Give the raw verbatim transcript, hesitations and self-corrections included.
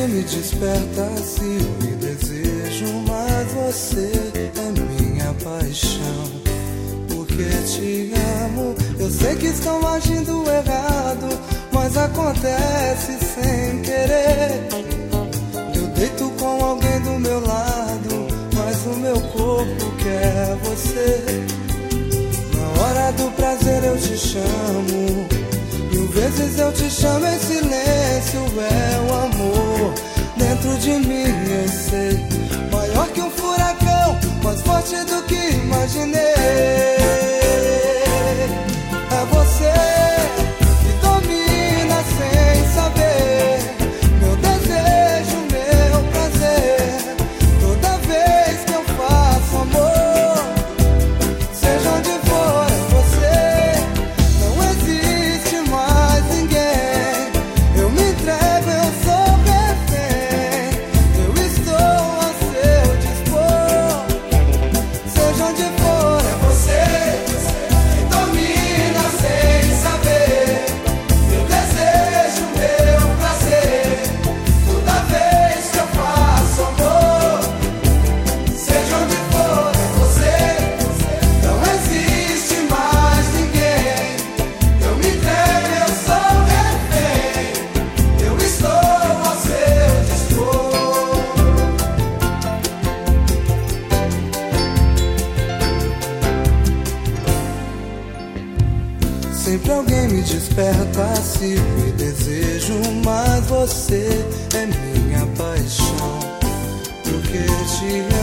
me desperta se me desejo, mas você é minha paixão. Porque te amo, eu sei que estão agindo errado, mas acontece sem querer. Eu deito com alguém do meu lado, mas o meu corpo quer você. Na hora do prazer eu te chamo, mil vezes eu te chamo em silêncio. É o amor dentro de mim, eu sei, maior que um furacão, mais forte do que imaginei. É você que domina sem saber meu desejo, meu prazer. Toda vez que eu faço amor, seja onde for, é você. Não existe mais ninguém. Eu me entrego, eu sou refém. Eu estou ao seu dispor. Seja onde for, é você que domina sem saber meu desejo, meu prazer. Toda vez que eu faço amor, seja onde for, é você. Não existe mais ninguém. Eu me entrego, eu sou refém. Eu estou ao seu dispor. Sempre alguém me desperta se me desejo, mas você é minha paixão. Porque te